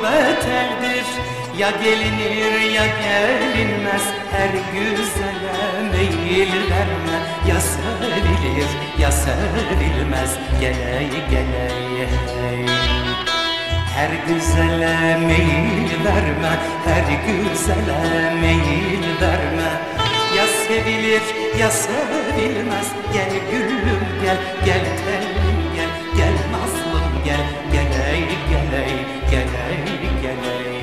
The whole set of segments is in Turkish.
beterdir. Ya gelinir ya gelinmez, her güzele meyil verme. Ya sevilir ya sevilmez, geley geley hey. Her güzele meyil verme, her güzele meyil verme. Ya sevilir ya sevilmez, gel gülüm gel, gel telim gel, gel nazlım gel, geley geley geley geley.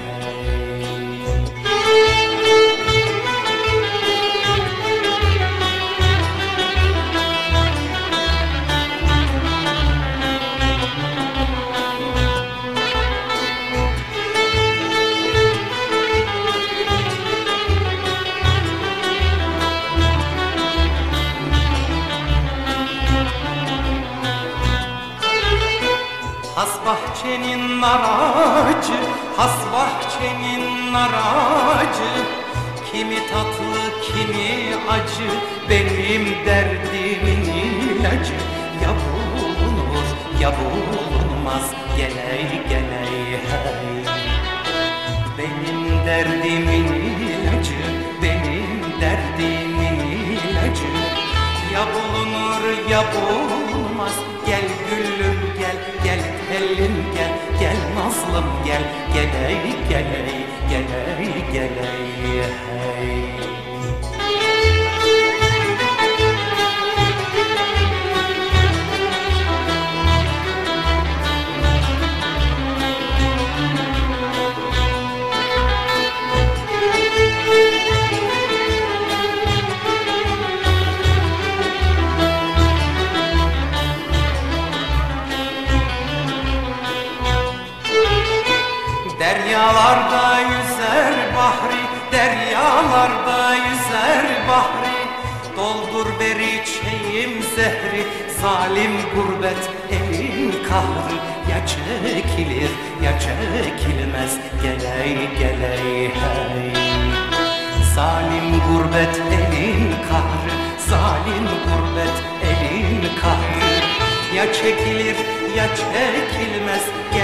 Has bahçenin naracı, has bahçenin naracı. Kimi tatlı, kimi acı, benim derdimin ilacı. Ya bulunur, ya bulunmaz, geley geley hey. Benim derdimin ilacı, benim derdimin ilacı. Ya bulunur, ya bulunmaz, gel gülüm gel, gel telim gel, gel nazlım gel, geley geley geley geley hey. Deryalarda yüzer bahri, deryalarda yüzer bahri. Doldur ver içeyim zehri, zalim gurbet elin kahrı. Ya çekilir ya çekilmez, geley geley hey. Zalim gurbet elin kahrı, zalim gurbet elin kahrı. Ya çekilir ya çekilmez,